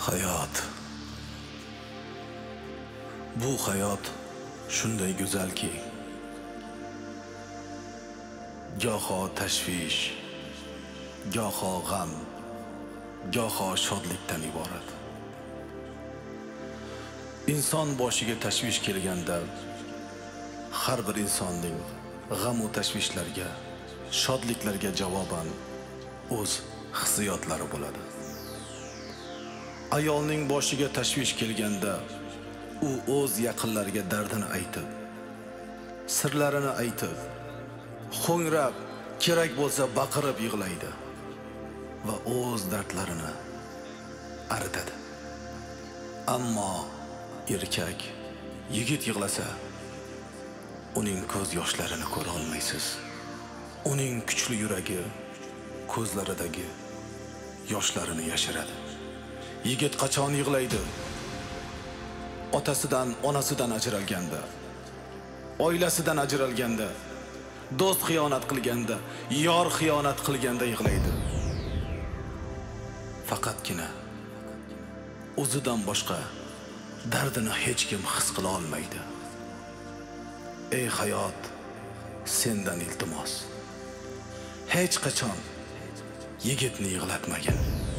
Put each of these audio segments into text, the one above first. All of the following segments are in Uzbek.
Hayot. Bu hayot shunday go'zalki, goho tashvish, goho g'am, goho shodlikdan iborat. Inson boshiga tashvish kelganda, har bir insonning g'am va tashvishlarga, shodliklarga javoban o'z hissiyotlari bo'ladi. Ayolning boshiga tashvish kelganda, u o'z yaqinlariga dardini aytib, sirlarini aytib, ho'ngrab, kerak bo'lsa baqirib yig'laydi va o'z dardlarini aritadi. Ammo erkak, yigit yig'lasa, uning ko'z yoshlarini ko'ra olmaysiz. Uning kuchli yuragi ko'zlaridagi yoshlarini yashiradi. Yigit qachon yig'laydi? Otasidan, onasidan ajralganda, oilasidan ajralganda, do'st xiyonat qilganda, yor xiyonat qilganda yig'laydi. Faqatgina o'zidan boshqa dardini hech kim his qila olmaydi. Ey hayot, sendan iltimos, hech qachon yigitni yig'latmagin.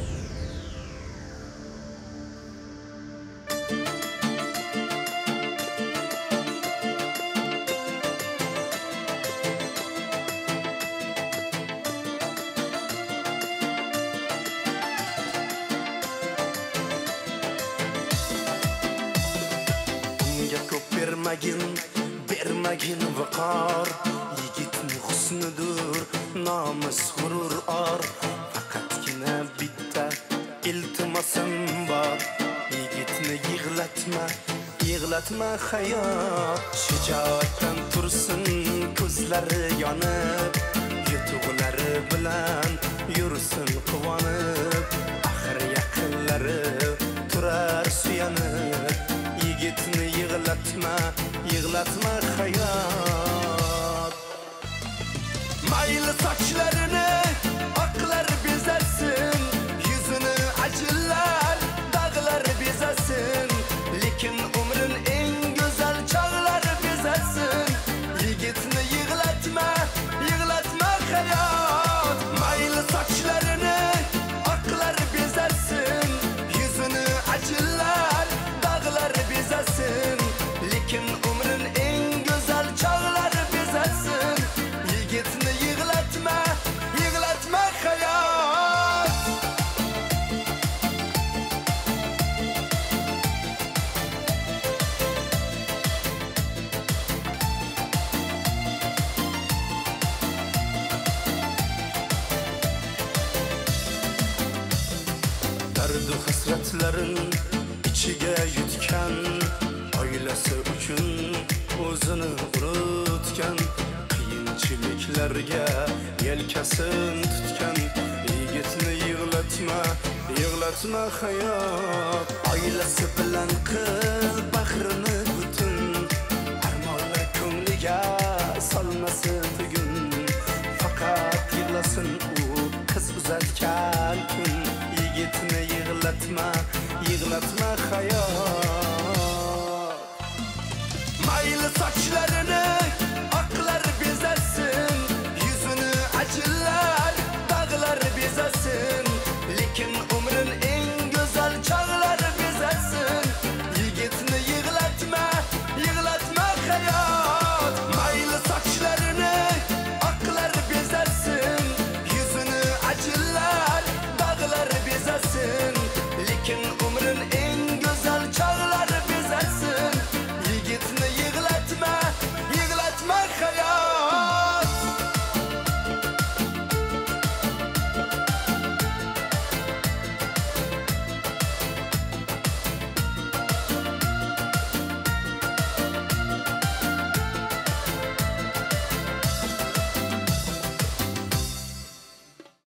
Bermagin vaqor, yigitning husnidir, nomus g'urur or. Faqatgina bitta iltimosim bor, yigitni yig'latma hayot. Shijoatdan tursin ko'zlari yonib, yutug'lari bilan yursin quvonib. Axir yaqinlari turar suyanib, yigitni yig'latma hayot. Mayli sochlarini oqlar bezasin, yuzini ajinlar, dag'lar bezasin, lekin umrin eng go'zal chog'lar bezasin. Yigitni yig'latma hayot. Mayli sochlarini oqlar bezasin, yuzini ajinlar, dag'lar bezasin, lekin umrin eng go'zal chog'lar bezasin. Yigitni yig'latma hayot. Dardu hasratlarin ichiga yutgan, oilasi uchun o'zini unutgan, qiyinchiliklarga yelkasin tutgan. Yigitni yig'latma hayot. Oilasi bilan qil bahrini butun, armonlar ko'ngliga solmasin bugun. Faqat yig'lasin u qiz uzatgan kun. Yigitni yig'latma hayot.